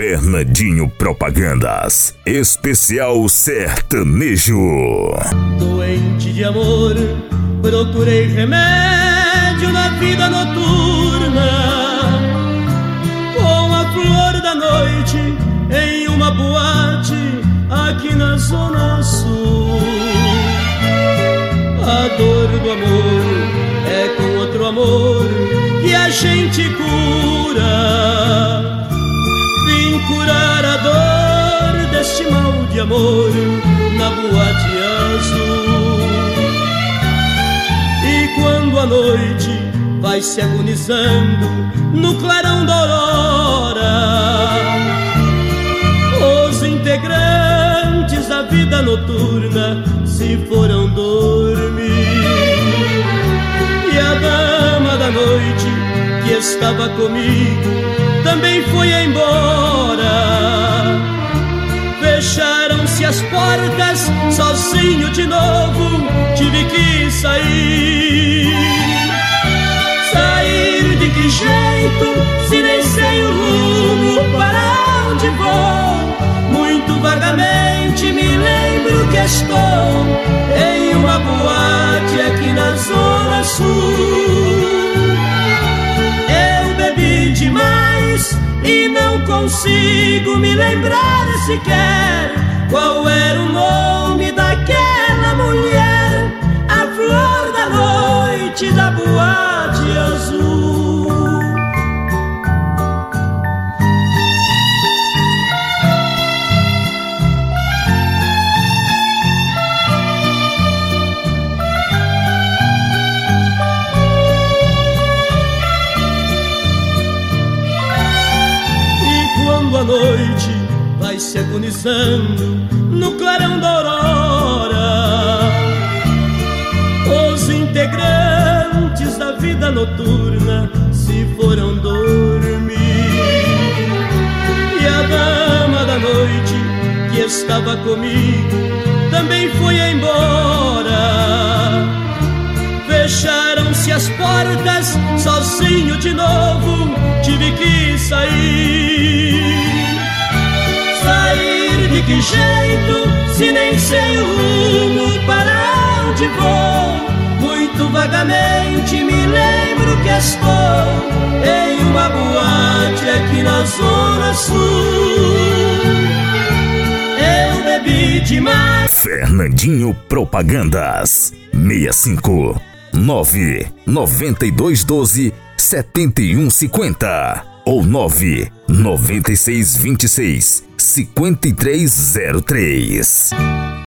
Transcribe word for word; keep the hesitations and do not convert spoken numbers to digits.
Fernandinho Propagandas, especial sertanejo. Doente de amor, procurei remédio na vida noturna, com a flor da noite em uma boate aqui na Zona Sul. A dor do amor é com outro amor que a gente cura. Vim curar a dor deste mal de amor na boate azul. E quando a noite vai se agonizando no clarão da aurora, os integrantes da vida noturna se foram dormir. E a dama da noite que estava comigo também foi embora. Fecharam-se as portas, sozinho de novo tive que sair. Sair de que jeito, se nem sei o rumo para onde vou? Muito vagamente me lembro que estou em uma boate aqui na Zona Sul. Eu bebi demais e não consigo me lembrar sequer qual era o nome daquela mulher, a flor da noite da boate azul. A noite vai se agonizando no clarão da aurora, os integrantes da vida noturna se foram dormir. E a dama da noite que estava comigo também foi embora. Fecharam-se as portas, sozinho de novo tive que sair. Sair de que jeito, se nem sei o rumo para onde vou? Muito vagamente me lembro que estou em uma boate aqui na Zona Sul. Eu bebi demais. Fernandinho Propagandas, seis cinco nove nove dois um dois sete um cinco zero ou nove nove seis dois seis cinco três zero três.